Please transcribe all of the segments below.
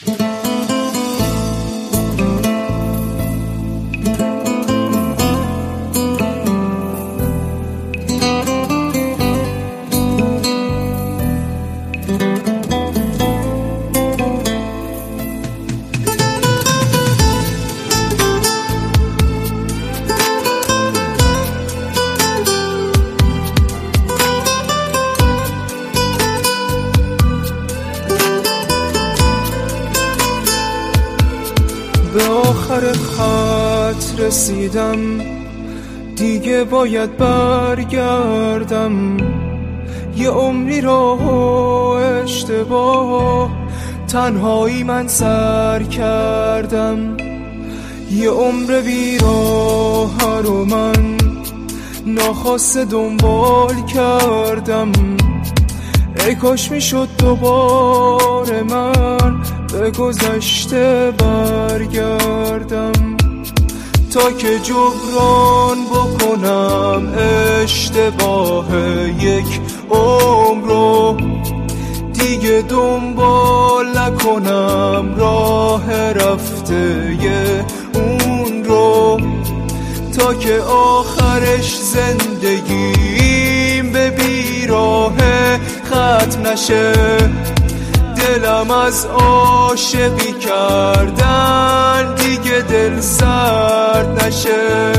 به آخر خط رسیدم، دیگه باید برگردم. یه عمری راه و اشتباه تنهایی من سر کردم. یه عمر بیراه رو من ناخواسته دنبال کردم. ای کاش میشد دوباره من به گذشته برگردم، تا که جبران بکنم اشتباه یک عمر رو. دیگه دنبال نکنم راه رفته اون رو، تا که آخرش زندگیم به بیراه ختم نشه. دلم از عاشقی کردن دیگه دل سرد نشه.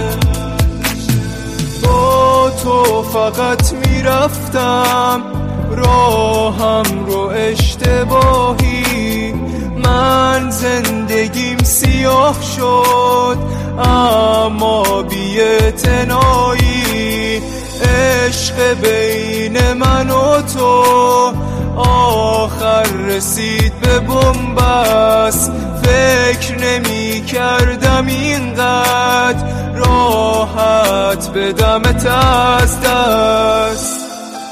با تو فقط میرفتم راهم رو اشتباهی. من زندگیم سیاه شد اما بی‌اعتنایی. عشق بین من و تو آخر رسید به بنبست. فکر نمی کردم اینقدر راحت بدمت از دست.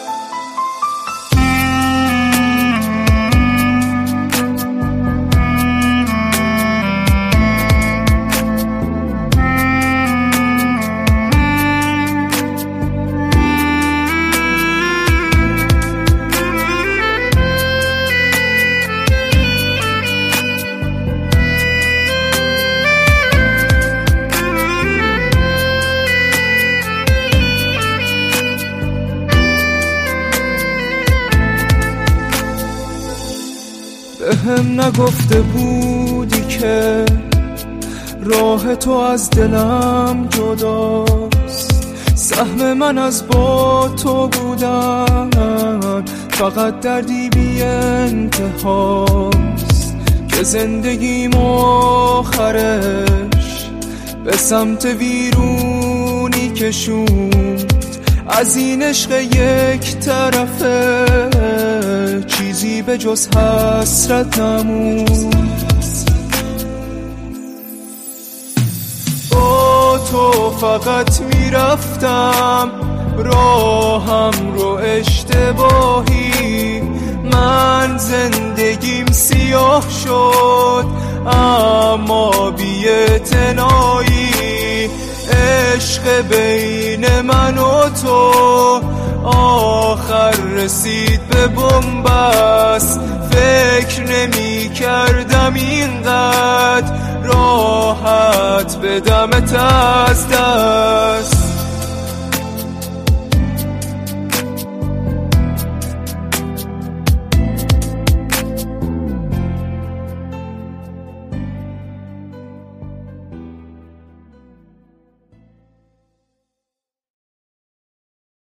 بهم نگفته بودی که راه تو از دلم جداست. سهم من از با تو بودن فقط دردی بی انتهاست، که زندگیم آخرش به سمت ویرونی کشوند. از این عشق یک طرفه چیزی به جز حسرت نموند. با تو فقط میرفتم راهم رو اشتباهی. من زندگیم سیاه شد اما بی‌اعتنایی. عشق بین من و تو آخر رسید به بنبست. فکر نمی کردم اینقدر راحت بدمت از دست.